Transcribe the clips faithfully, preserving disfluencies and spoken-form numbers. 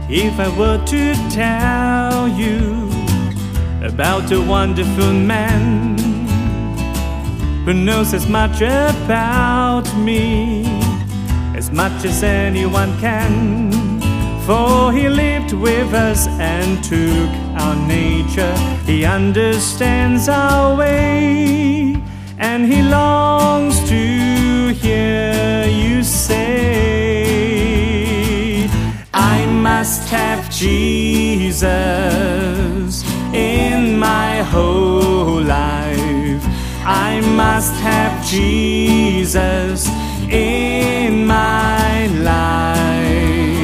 If I were to tell you about a wonderful man who knows as much about me as much as anyone can, for he lived with us and took our nature. He understands our way, and he longs to hear you say, I must have Jesus in my whole life. I must have Jesus in my life.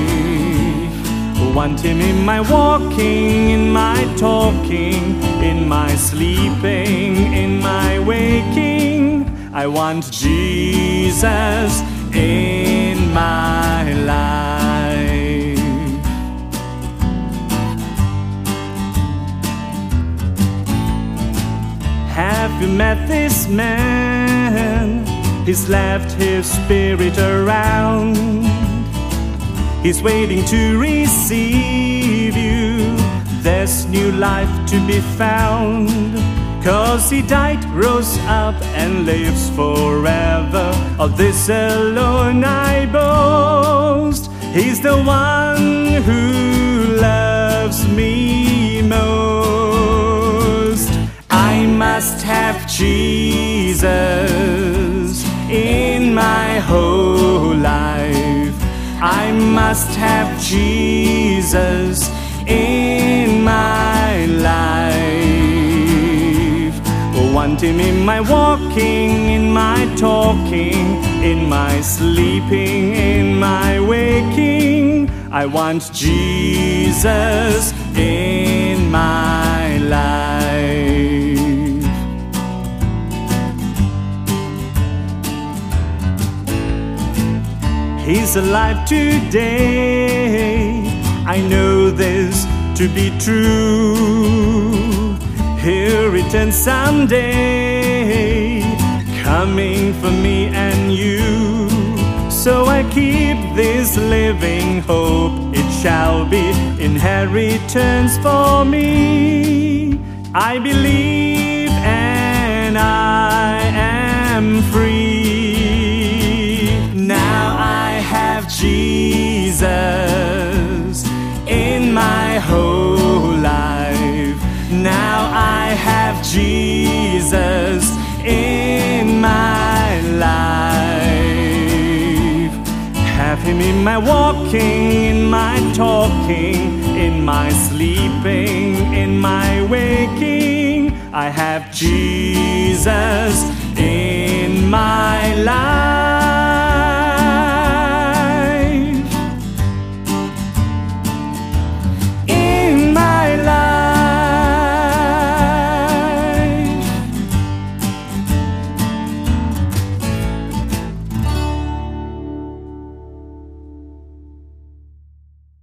Want him in my walking, in my talking, in my sleeping, in my waking. I want Jesus in my life. Have you met this man? He's left his spirit around. He's waiting to receive you. There's new life to be found. 'Cause he died, rose up, and lives forever. Of this alone I boast. He's the one who loves me most. I must have Jesus in my whole life. I must have Jesus in my life. Want him in my walking, in my talking, in my sleeping, in my waking. I want Jesus in my life. He's alive today. I know this to be true. He'll return someday, coming for me and you. So I keep this living hope. It shall be inheritance for me. I believe and I am free. Now I have Jesus in my whole life. Now I have Jesus in my life. Have him in my walking, in my talking, in my sleeping, in my waking. I have Jesus in my life.